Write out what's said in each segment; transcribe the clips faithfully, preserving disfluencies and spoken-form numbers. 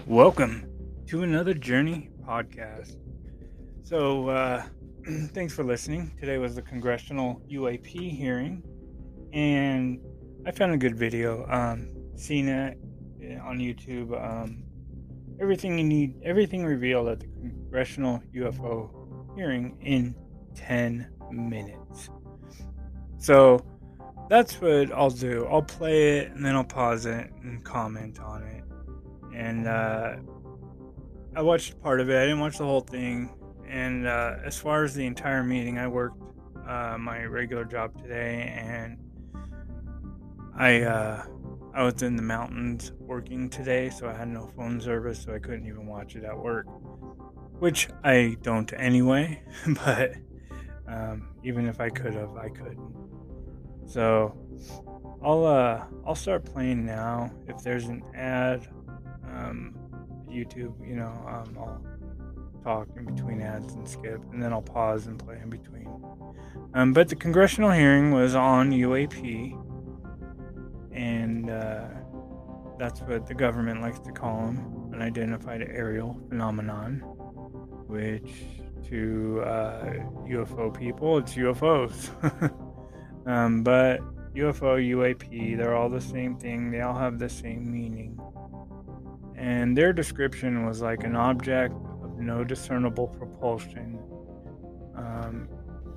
Welcome to another Journey podcast. So, uh, thanks for listening. Today was the congressional U A P hearing, and I found a good video. Um, seen it on YouTube. Um, everything you need, everything revealed at the congressional U F O hearing in ten minutes. So, that's what I'll do. I'll play it and then I'll pause it and comment on it. And uh, I watched part of it. I didn't watch the whole thing. And uh, as far as the entire meeting, I worked uh, my regular job today, and I uh, I was in the mountains working today, so I had no phone service, so I couldn't even watch it at work, which I don't anyway. But um, even if I could have, I couldn't. So I'll uh, I'll start playing now. If there's an ad. Um, YouTube, you know, um, I'll talk in between ads and skip, and then I'll pause and play in between. Um, but the congressional hearing was on U A P, and uh, that's what the government likes to call them, an identified aerial phenomenon, which to uh, U F O people, it's U F Os. um, but U F O, U A P, they're all the same thing. They all have the same meaning. And their description was like an object of no discernible propulsion um,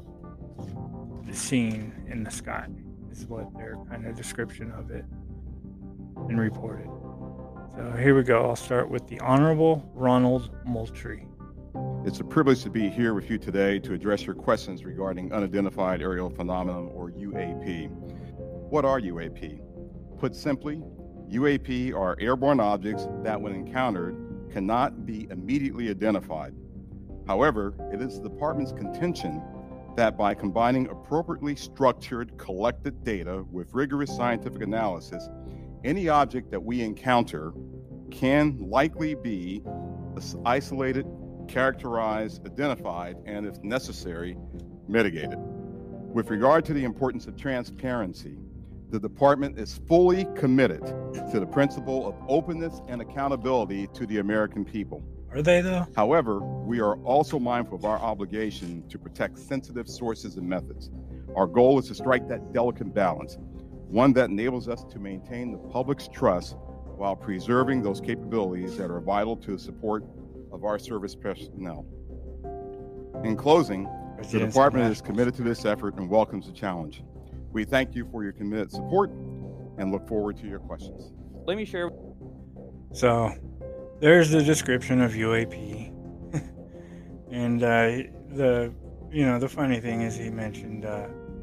seen in the sky, is what their kind of description of it and reported. So here we go. I'll start with the Honorable Ronald Moultrie. It's a privilege to be here with you today to address your questions regarding unidentified aerial phenomenon, or U A P. What are U A P? Put simply, U A P are airborne objects that, when encountered, cannot be immediately identified. However, it is the department's contention that by combining appropriately structured collected data with rigorous scientific analysis, any object that we encounter can likely be isolated, characterized, identified, and, if necessary, mitigated. With regard to the importance of transparency, the department is fully committed to the principle of openness and accountability to the American people. Are they, though? However, we are also mindful of our obligation to protect sensitive sources and methods. Our goal is to strike that delicate balance, one that enables us to maintain the public's trust while preserving those capabilities that are vital to the support of our service personnel. In closing, the department is committed to this effort and welcomes the challenge. We thank you for your committed support and look forward to your questions. Let me share. So, there's the description of U A P. and uh, the, you know, the funny thing is he mentioned, uh,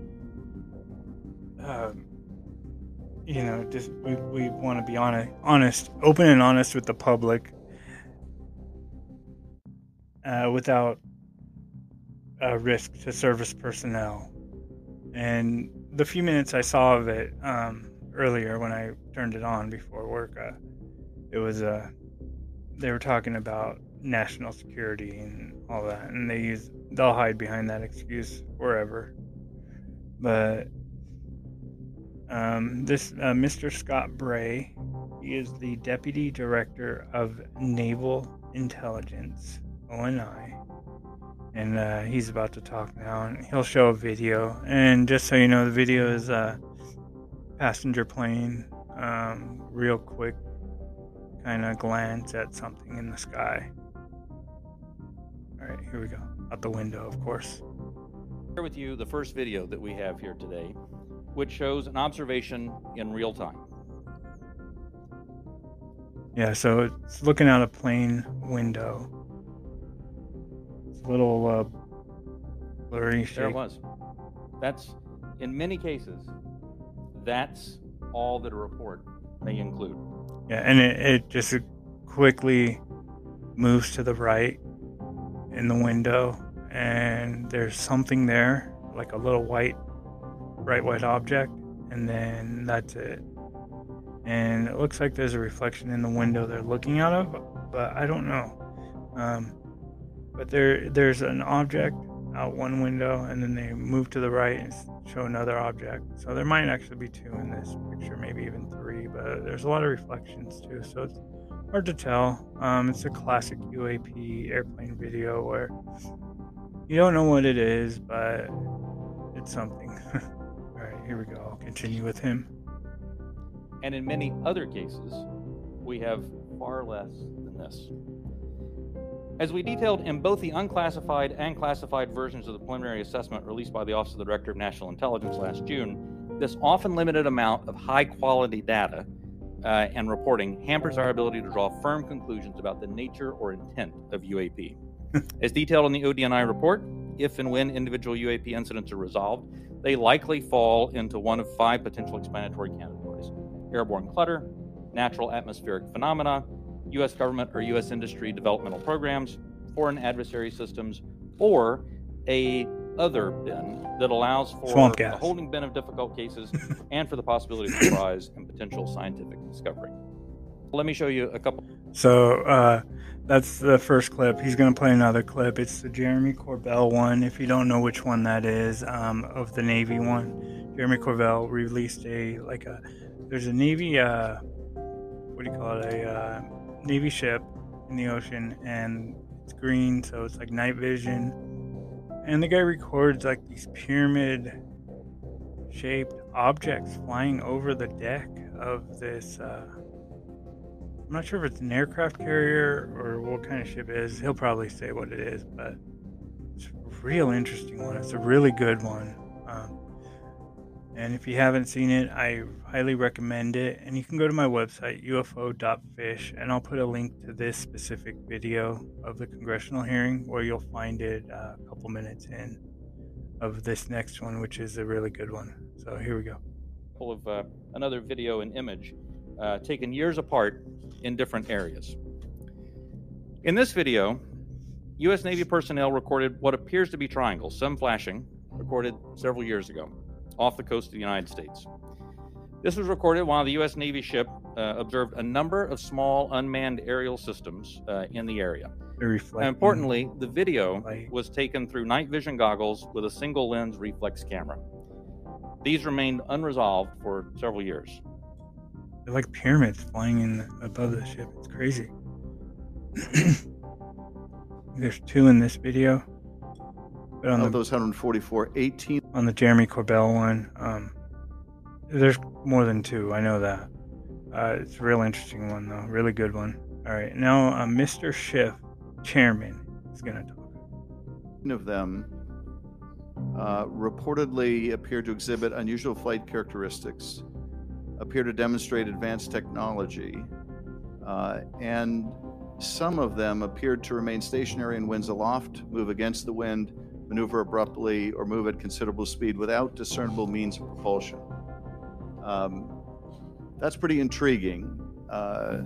uh, you know, just we, we want to be honest, honest, open and honest with the public uh, without uh, risk to service personnel. And the few minutes I saw of it um, earlier when I turned it on before work, uh, it was uh, they were talking about national security and all that, and they use they'll hide behind that excuse wherever. But um, this uh, Mister Scott Bray, he is the Deputy Director of Naval Intelligence, O N I. And uh, he's about to talk now, and he'll show a video. And just so you know, the video is a passenger plane, um, real quick kind of glance at something in the sky. All right, here we go. Out the window, of course. Share with you the first video that we have here today, which shows an observation in real time. Yeah, so it's looking out a plane window. Little uh, blurry shape. There it was. That's, in many cases, that's all that a report may include. Yeah, and it, it just quickly moves to the right in the window, and there's something there, like a little white, bright white object, and then that's it. And it looks like there's a reflection in the window they're looking out of, but I don't know. Um, But there, there's an object out one window, and then they move to the right and show another object. So there might actually be two in this picture, maybe even three, but there's a lot of reflections too. So it's hard to tell. Um, it's a classic U A P airplane video where you don't know what it is, but it's something. All right, here we go. I'll continue with him. And in many other cases, we have far less than this. As we detailed in both the unclassified and classified versions of the preliminary assessment released by the Office of the Director of National Intelligence last June, this often limited amount of high-quality data uh, and reporting hampers our ability to draw firm conclusions about the nature or intent of U A P. As detailed in the O D N I report, if and when individual U A P incidents are resolved, they likely fall into one of five potential explanatory categories: airborne clutter, natural atmospheric phenomena, U S government or U S industry developmental programs, foreign adversary systems, or a other bin that allows for a holding bin of difficult cases and for the possibility of surprise and potential scientific discovery. Let me show you a couple. So uh, that's the first clip. He's going to play another clip. It's the Jeremy Corbell one. If you don't know which one that is, um, of the Navy one, Jeremy Corbell released a like a. There's a Navy. Uh, what do you call it? A uh, Navy ship in the ocean, and it's green, so it's like night vision. And the guy records like these pyramid-shaped objects flying over the deck of this. Uh, I'm not sure if it's an aircraft carrier or what kind of ship it is. He'll probably say what it is, but it's a real interesting one. It's a really good one. Um, and if you haven't seen it, I highly recommend it. And you can go to my website, U F O dot fish, and I'll put a link to this specific video of the congressional hearing where you'll find it uh, a couple minutes in of this next one, which is a really good one. So here we go. Of uh, another video and image uh, taken years apart in different areas. In this video, U S Navy personnel recorded what appears to be triangles, some flashing, recorded several years ago, off the coast of the United States. This was recorded while the U S Navy ship uh, observed a number of small unmanned aerial systems uh, in the area. And importantly, the video light. was taken through night vision goggles with a single lens reflex camera. These remained unresolved for several years. They're like pyramids flying in above the ship. It's crazy. There's two in this video. But on of the, those one hundred forty-four, eighteen on the Jeremy Corbell one, um, there's more than two. I know that. Uh, it's a real interesting one, though. Really good one. All right. Now, uh, Mister Schiff, chairman, is going to talk. of them uh, reportedly appear to exhibit unusual flight characteristics, appear to demonstrate advanced technology, uh, and some of them appeared to remain stationary in winds aloft, move against the wind, maneuver abruptly, or move at considerable speed without discernible means of propulsion. Um, that's pretty intriguing. Uh,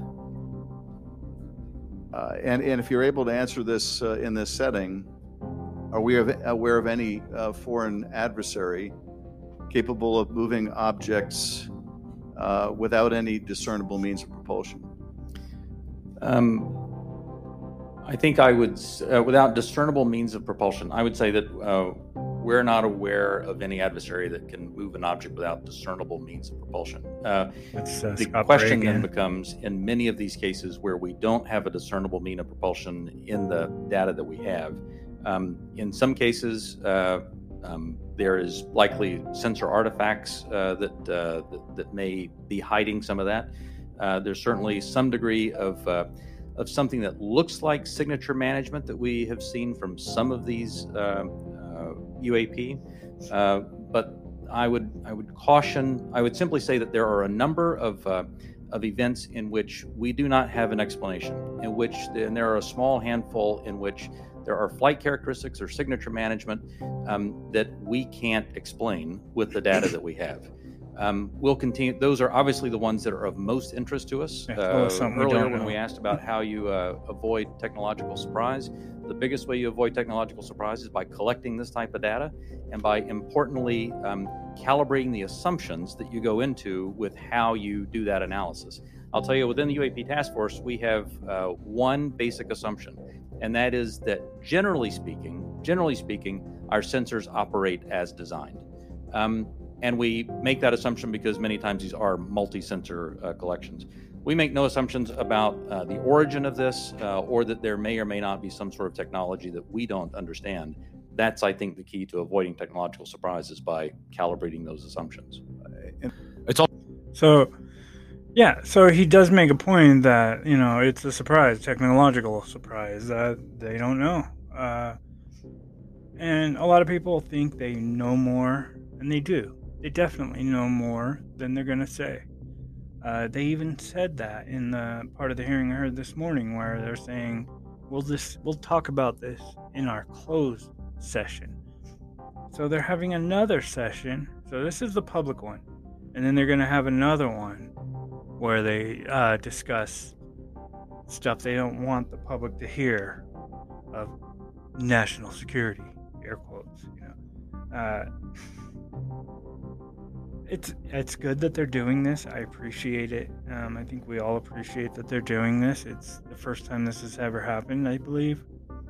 uh, and, and if you're able to answer this uh, in this setting, are we aware of any uh, foreign adversary capable of moving objects uh, without any discernible means of propulsion? Um, I think I would, uh, without discernible means of propulsion, I would say that uh, we're not aware of any adversary that can move an object without discernible means of propulsion. Uh, That's, uh, the Scott question Bray then again. becomes, in many of these cases where we don't have a discernible mean of propulsion in the data that we have, um, in some cases, uh, um, there is likely sensor artifacts uh, that, uh, that that may be hiding some of that. Uh, there's certainly some degree of uh, of something that looks like signature management that we have seen from some of these uh, uh, U A P, uh, but I would I would caution. I would simply say that there are a number of uh, of events in which we do not have an explanation, in which and there are a small handful in which there are flight characteristics or signature management um, that we can't explain with the data that we have. Um, we'll continue. Those are obviously the ones that are of most interest to us. Yeah, Uh, we earlier, don't when know. we asked about how you uh, avoid technological surprise, the biggest way you avoid technological surprise is by collecting this type of data and by importantly um, calibrating the assumptions that you go into with how you do that analysis. I'll tell you, within the U A P task force, we have uh, one basic assumption, and that is that generally speaking, generally speaking, our sensors operate as designed. Um, And we make that assumption because many times these are multi-sensor uh, collections. We make no assumptions about uh, the origin of this, uh, or that there may or may not be some sort of technology that we don't understand. That's, I think, the key to avoiding technological surprises, by calibrating those assumptions. It's all so. Yeah, so he does make a point that, you know, it's a surprise, technological surprise that they don't know. Uh, and a lot of people think they know more, and they do. They definitely know more than they're going to say. Uh, they even said that in the part of the hearing I heard this morning, where they're saying, we'll just, we'll talk about this in our closed session. So they're having another session. So this is the public one. And then they're going to have another one where they uh, discuss stuff they don't want the public to hear of national security, air quotes. You know, uh, it's it's good that they're doing this. I appreciate it. Um, I think we all appreciate that they're doing this. It's the first time this has ever happened, I believe,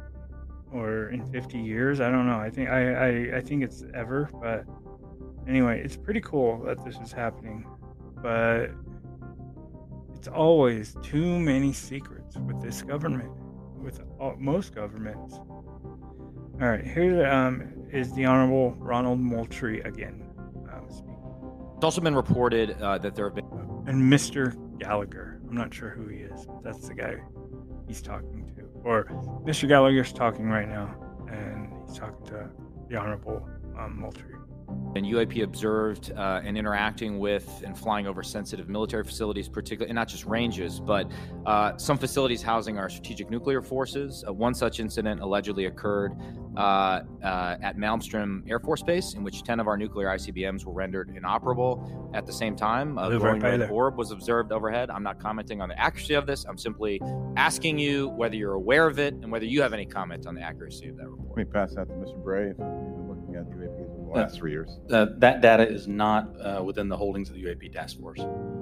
or in fifty years. I don't know. I think I, I, I think it's ever. But anyway, it's pretty cool that this is happening. But it's always too many secrets with this government, with all, most governments. All right, here um, is the Honorable Ronald Moultrie again. Um, speaking. It's also been reported uh, that there have been... And Mister Gallagher. I'm not sure who he is, but that's the guy he's talking to. Or Mister Gallagher's talking right now, and he's talking to the Honorable um, Moultrie. And U A P observed uh, and interacting with and flying over sensitive military facilities, particularly, and not just ranges, but uh, some facilities housing our strategic nuclear forces. Uh, one such incident allegedly occurred uh, uh, at Malmstrom Air Force Base, in which ten of our nuclear I C B Ms were rendered inoperable at the same time. A glowing right red there. orb was observed overhead. I'm not commenting on the accuracy of this. I'm simply asking you whether you're aware of it and whether you have any comment on the accuracy of that report. Let me pass that to Mister Bray. If you've been looking at U A Ps over the last three years. Uh, that data is not uh, within the holdings of the U A P task force.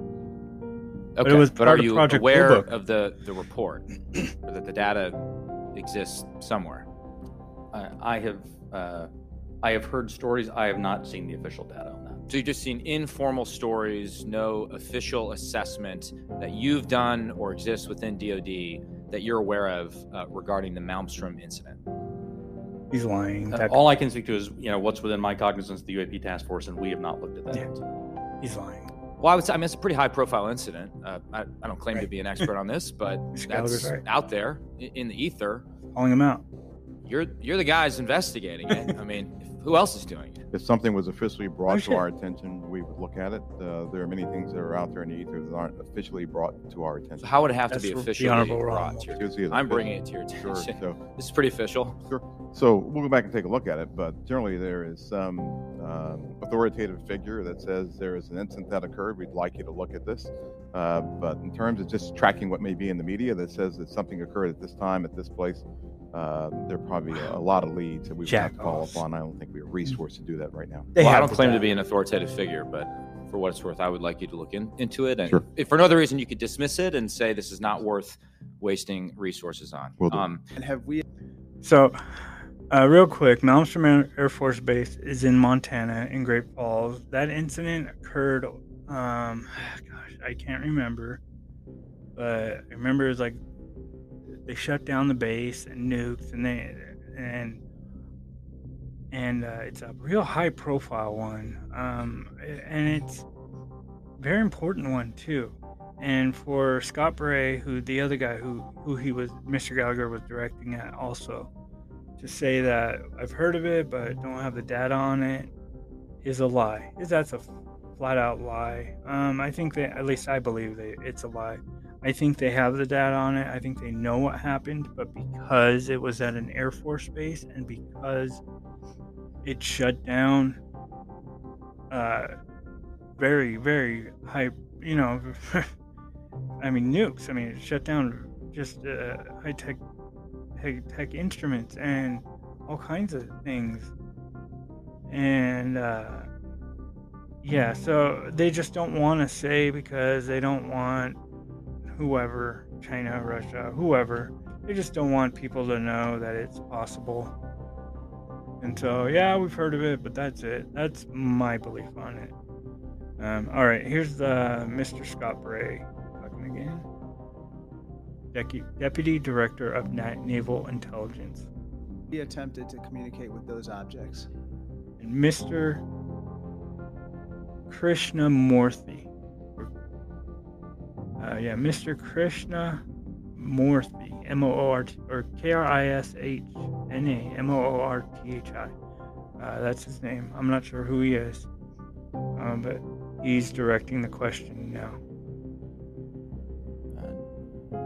Okay, it was but part are of you Project aware Blue Book. of the, the report, or that the data exists somewhere? Uh, I have uh, I have heard stories. I have not seen the official data on that. So you've just seen informal stories, no official assessment that you've done or exists within D O D that you're aware of uh, regarding the Malmstrom incident? He's lying. Uh, That- all I can speak to is, you know, what's within my cognizance of the U A P task force, and we have not looked at that. Yeah. He's lying. Well, I would say, I mean, it's a pretty high-profile incident. Uh, I, I don't claim to Right. be an expert on this, but Mister that's Gallagher's right. out there i- in the ether. Calling him out. You're you're the guys investigating it. I mean, who else is doing it? If something was officially brought Oh, to shit. our attention, we would look at it. Uh, there are many things that are out there in the ether that aren't officially brought to our attention. So how would it have That's to be the officially Honorable brought Ronald. to your It's either I'm official- bringing it to your Sure. attention. So, This is pretty official. sure. So we'll go back and take a look at it. But generally, there is some um, authoritative figure that says there is an incident that occurred. We'd like you to look at this. Uh, but in terms of just tracking what may be in the media that says that something occurred at this time at this place, uh, there are probably a, a lot of leads that we would have to call Jackoffs. upon. I don't think we have resource to do that right now. They well, I have don't the claim to data. be an authoritative figure, but for what it's worth, I would like you to look in, into it. And Sure. if for no other reason, you could dismiss it and say this is not worth wasting resources on. Will do. Um, And have we So, uh, real quick, Malmstrom Air- Air Force Base is in Montana, in Great Falls. That incident occurred, um, gosh, I can't remember, but I remember it was like they shut down the base and nukes, and they and and uh, it's a real high profile one, um, and it's a very important one too. And for Scott Bray, who the other guy who who he was, Mister Gallagher was directing at, also to say that I've heard of it but don't have the data on it is a lie. That's a flat out lie. Um, I think that, at least I believe that it's a lie. I think they have the data on it. I think they know what happened, but because it was at an Air Force base and because it shut down uh, very, very high, you know, I mean, nukes. I mean, it shut down just uh, high tech, high tech instruments and all kinds of things. And uh, yeah, so they just don't want to say because they don't want whoever, China, Russia, whoever, they just don't want people to know that it's possible. And so, yeah, we've heard of it, but that's it. That's my belief on it. Um, all right, here's the Mister Scott Bray talking again. again. Decu- Deputy Director of Na- Naval Intelligence. He attempted to communicate with those objects. And Mister Krishnamurthy. Uh, yeah, Mister Krishnamurthy, M O O R T, or K R I S H N A M O O R T H I. Uh, that's his name. I'm not sure who he is, uh, but he's directing the question now. Uh,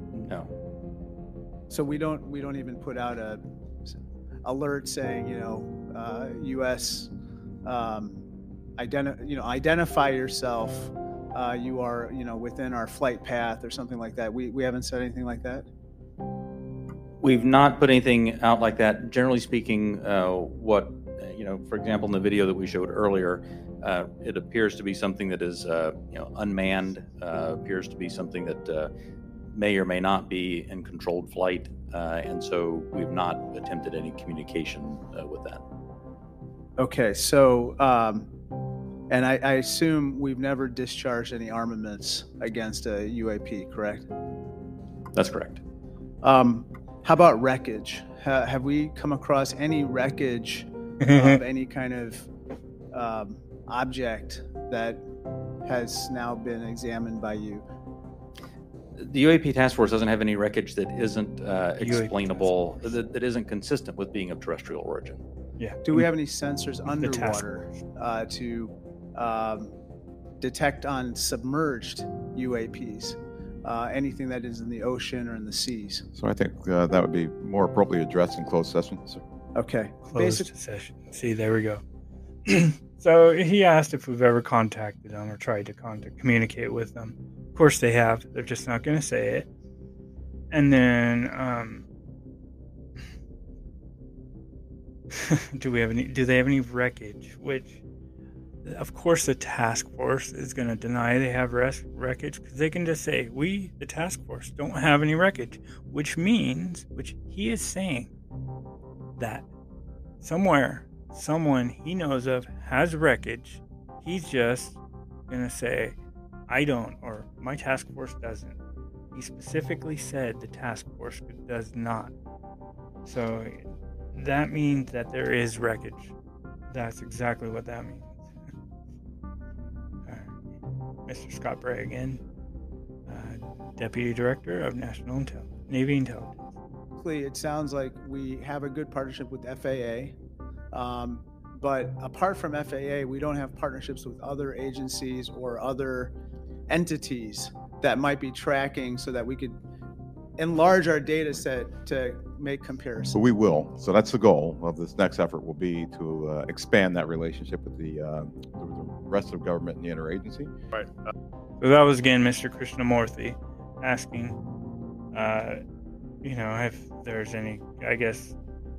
no. So we don't we don't even put out a alert saying, you know, uh, U S um, identi- you know, identify yourself. Uh, you are, you know, within our flight path or something like that. We we haven't said anything like that. We've not put anything out like that. Generally speaking, uh, what, you know, for example, in the video that we showed earlier, uh, it appears to be something that is, uh, you know, unmanned, uh, appears to be something that uh, may or may not be in controlled flight. Uh, and so we've not attempted any communication uh, with that. Okay, so, um, and I, I assume we've never discharged any armaments against a U A P, correct? That's correct. Um, how about wreckage? Ha- have we come across any wreckage of any kind of um, object that has now been examined by you? The U A P task force doesn't have any wreckage that isn't uh, U A P explainable, that, that isn't consistent with being of terrestrial origin. Yeah. Do we have any sensors The task underwater uh, to um, detect on submerged U A Ps? Uh, anything that is in the ocean or in the seas? So I think uh, that would be more appropriately addressed in closed session. So Okay. Closed Basic, session. See, there we go. So he asked if we've ever contacted them or tried to contact, communicate with them. Of course they have. They're just not going to say it. And then, um, do we have any? Do they have any wreckage? Which, of course, the task force is going to deny they have res- wreckage because they can just say we, the task force, don't have any wreckage, which means, which he is saying, that somewhere, someone he knows of has wreckage. He's just going to say, I don't, or my task force doesn't. He specifically said the task force does not. So that means that there is wreckage. That's exactly what that means. All right. Mister Scott Bray again, uh, Deputy Director of National Intel- Navy Intelligence. it sounds like we have a good partnership with F A A. Um, but apart from F A A, we don't have partnerships with other agencies or other entities that might be tracking so that we could enlarge our data set to make comparisons. So we will. So that's the goal of this next effort will be to uh, expand that relationship with the, uh, the rest of government and the interagency. Right. So that was again Mister Krishnamurthy asking, uh, you know, if there's any, I guess,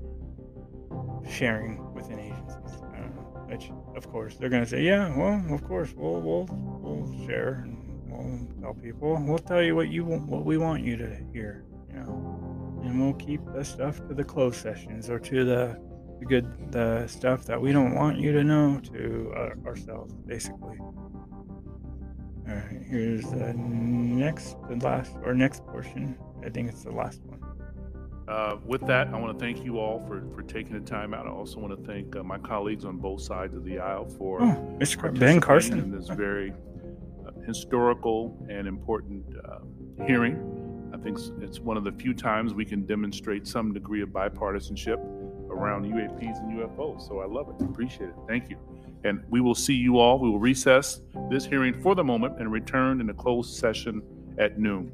sharing within agencies. I don't know. Which, of course, they're going to say, yeah, well, of course, we'll we'll we'll share and we'll tell people. We'll tell you what you want, what we want you to hear, you know, and we'll keep the stuff to the closed sessions or to the, the good the stuff that we don't want you to know to uh, ourselves, basically. All right, here's the next, the last, or next portion. I think it's the last one. Uh, with that, I want to thank you all for, for taking the time out. I also want to thank uh, my colleagues on both sides of the aisle for Oh, Mister Car- Ben participating Carson. in this very uh, historical and important uh, hearing. I think s- it's one of the few times we can demonstrate some degree of bipartisanship around U A Ps and U F Os. So I love it. Appreciate it. Thank you. And we will see you all. We will recess this hearing for the moment and return in a closed session at noon.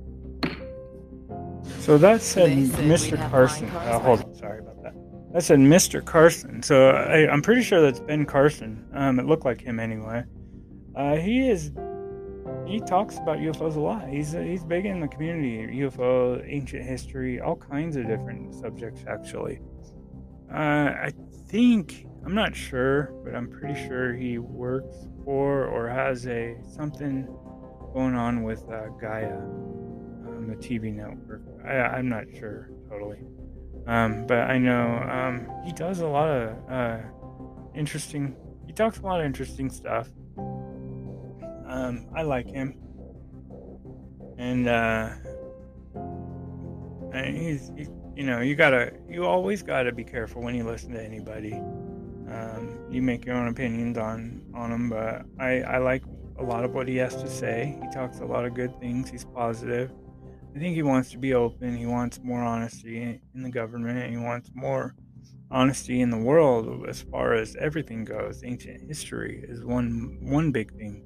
So that said, They said Mister we'd have Carson. flying Uh, cars hold back. on, sorry about that. That said Mister Carson. So I, I'm pretty sure that's Ben Carson. Um, it looked like him anyway. Uh, he is. He talks about U F Os a lot. He's he's big in the community. U F O, ancient history, all kinds of different subjects actually. Uh, I think I'm not sure, but I'm pretty sure he works for or has a something going on with uh, Gaia, um, the T V network. I, I'm not sure totally, um, but I know um, he does a lot of uh, interesting. He talks a lot of interesting stuff. Um, I like him. And uh, and he's, he, you know, you gotta, you always gotta be careful when you listen to anybody. Um, you make your own opinions on on him, but I I like a lot of what he has to say. He talks a lot of good things. He's positive. I think he wants to be open. He wants more honesty in the government. And he wants more honesty in the world as far as everything goes. Ancient history is one one big thing.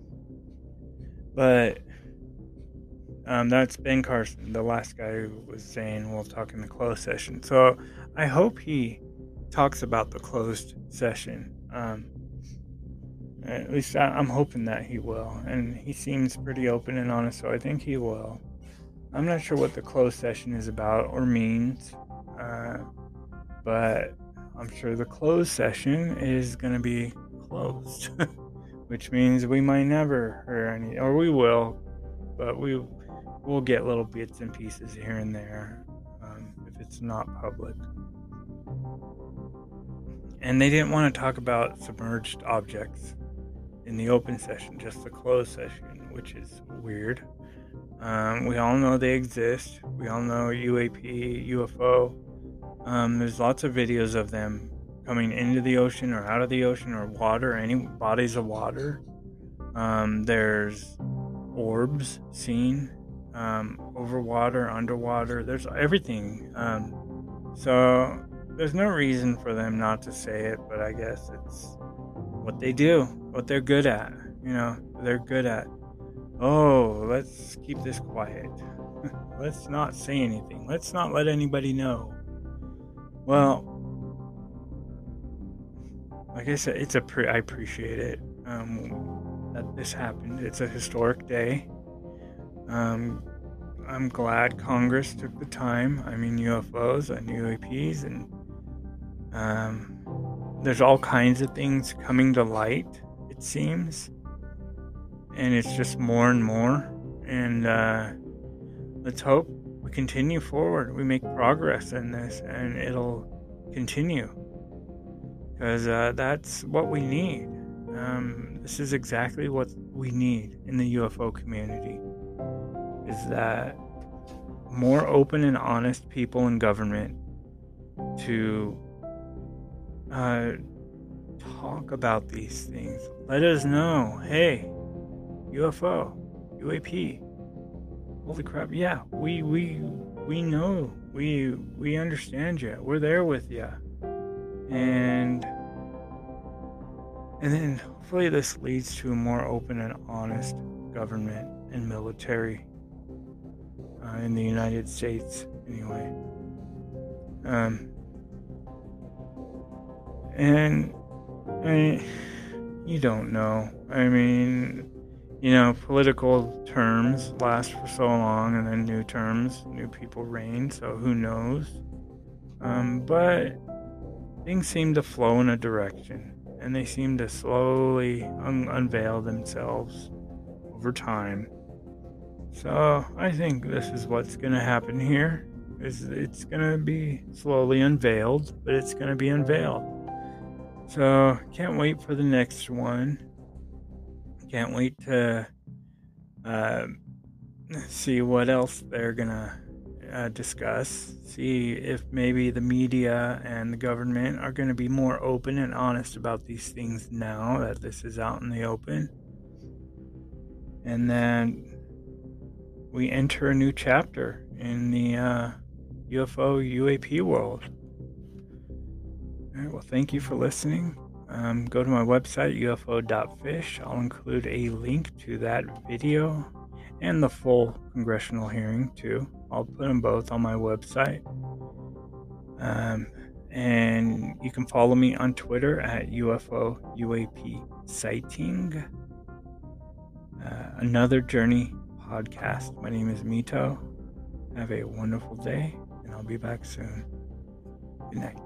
But um, that's Ben Carson, the last guy who was saying we'll talk in the closed session. So I hope he talks about the closed session. Um, at least I, I'm hoping that he will. And he seems pretty open and honest, so I think he will. I'm not sure what the closed session is about or means. Uh, but I'm sure the closed session is going to be closed, which means we might never hear any, or we will, but we will get little bits and pieces here and there um, if it's not public. And they didn't want to talk about submerged objects in the open session, just the closed session, which is weird. Um, we all know they exist. We all know U A P, U F O. Um, there's lots of videos of them coming into the ocean or out of the ocean or water, any bodies of water. Um, there's orbs seen um, over water, underwater. There's everything. Um, so there's no reason for them not to say it, but I guess it's what they do, what they're good at. You know, they're good at, oh, let's keep this quiet. Let's not say anything. Let's not let anybody know. Well, like I said, it's a pre- I appreciate it um, that this happened. It's a historic day. Um, I'm glad Congress took the time. I mean, U F Os and U A Ps, and um, there's all kinds of things coming to light, it seems, and it's just more and more. And uh, let's hope we continue forward. We make progress in this, and it'll continue, because uh, that's what we need. Um, this is exactly what we need in the U F O community, is that more open and honest people in government to uh, talk about these things. Let us know, hey, U F O, U A P, holy crap, yeah, we we we know, we we understand you, we're there with you, and and then hopefully this leads to a more open and honest government and military uh, in the United States, anyway. Um, and I mean, you don't know. I mean, you know, political terms last for so long, and then new terms, new people reign, so who knows? Um, but things seem to flow in a direction, and they seem to slowly un- unveil themselves over time. So I think this is what's going to happen here. Is it's going to be slowly unveiled, but it's going to be unveiled. So can't wait for the next one. Can't wait to uh, see what else they're gonna uh, discuss. See if maybe the media and the government are gonna be more open and honest about these things now that this is out in the open. And then we enter a new chapter in the uh, U F O U A P world. All right, well, thank you for listening. Um, go to my website, U F O dot fish. I'll include a link to that video and the full congressional hearing, too. I'll put them both on my website. Um, and you can follow me on Twitter at U F O U A P Sighting. Uh, another Journey podcast. My name is Mito. Have a wonderful day, and I'll be back soon. Good night.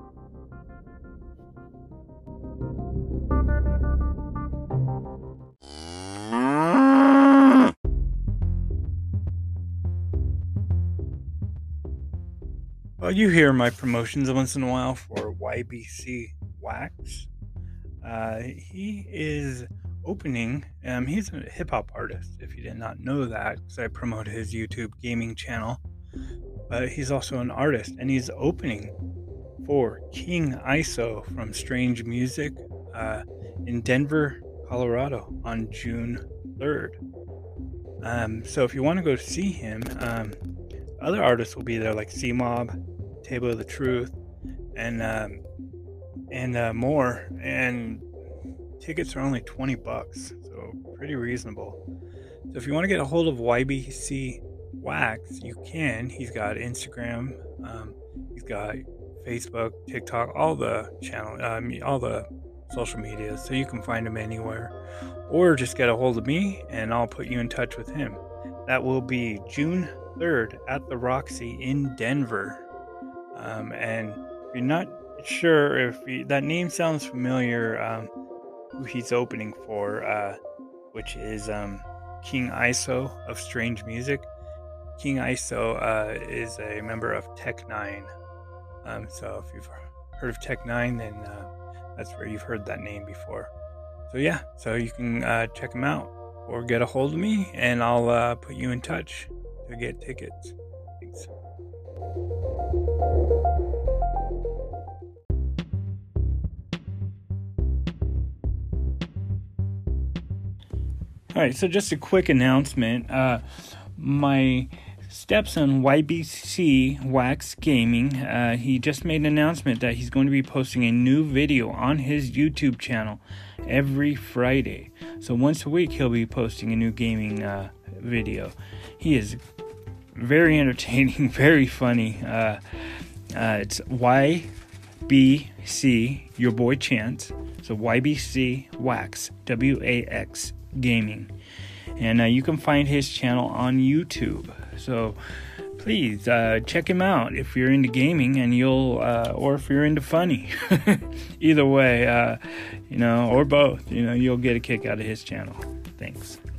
Well, you hear my promotions once in a while for Y B C Wax. Uh, he is opening. Um, he's a hip hop artist, if you did not know that, because I promote his YouTube gaming channel. But he's also an artist, and he's opening for King I S O from Strange Music uh, in Denver, Colorado on June third. Um, so if you want to go see him, um, other artists will be there, like C-Mob, Table of the Truth, and um, and uh, more. And tickets are only twenty bucks, so pretty reasonable. So if you want to get a hold of Y B C Wax, you can. He's got Instagram, um, he's got Facebook, TikTok, all the channel, um, all the social media, so you can find him anywhere. Or just get a hold of me, and I'll put you in touch with him. That will be June third at the Roxy in Denver. Um, and if you're not sure if he, that name sounds familiar, um, who he's opening for, uh, which is um, King I S O of Strange Music. King I S O uh, is a member of Tech Nine. Um, so if you've heard of Tech Nine, then uh, that's where you've heard that name before. So yeah, so you can uh, check him out or get a hold of me, and I'll uh, put you in touch to get tickets. Thanks. All right, so just a quick announcement. Uh, my stepson, Y B C Wax Gaming, uh, he just made an announcement that he's going to be posting a new video on his YouTube channel every Friday. So once a week, he'll be posting a new gaming uh, video. He is very entertaining, very funny. Uh, uh, it's Y B C, your boy Chance. So Y B C Wax, W A X Gaming. And uh, you can find his channel on YouTube. So please uh, check him out if you're into gaming, and you'll, uh, or if you're into funny. Either way, uh, you know, or both, you know, you'll get a kick out of his channel. Thanks.